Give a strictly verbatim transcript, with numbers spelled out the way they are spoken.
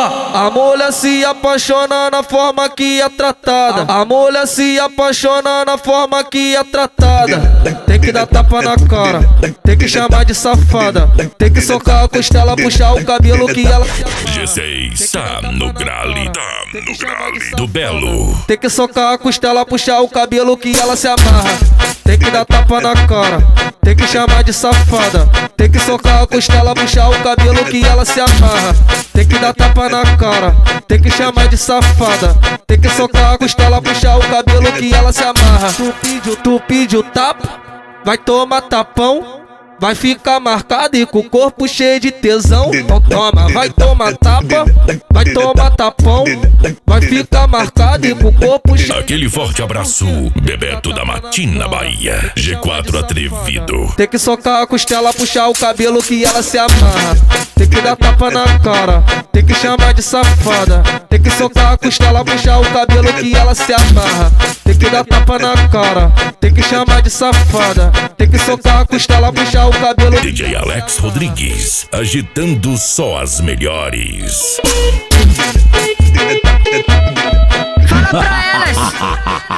Ó, a mulher se apaixona na forma que é tratada. A mulher se apaixona na forma que é tratada. Tem que dar tapa na cara, tem que chamar de safada. Tem que socar a costela, puxar o cabelo que ela... G seis tá no grale, tá no grale do Belo. Tem que socar a costela, puxar o cabelo que ela se amarra. Tem que dar tapa na cara, tem que chamar de safada. Tem que socar a costela, puxar o cabelo que ela se amarra. Tem que dar tapa na cara, tem que chamar de safada. Tem que socar a costela, puxar o cabelo que ela se amarra. Tu pediu, tu pediu tapa, vai tomar tapão. Vai ficar marcado e com o corpo cheio de tesão. Então toma, vai tomar tapa, vai tomar tapão. Vai ficar marcado e com o corpo cheio... Aquele forte abraço, Bebeto da Matina, Bahia. G quatro atrevido. Tem que socar a costela, puxar o cabelo que ela se amarra. Tem que dar tapa na cara, tem que chamar de safada. Tem que socar a costela, puxar o cabelo que ela se amarra. Tem que dar tapa na cara, tem que chamar de safada. Tem que socar a costela, puxar o cabelo. D J Alex Rodrigues, agitando só as melhores. Fala pra elas!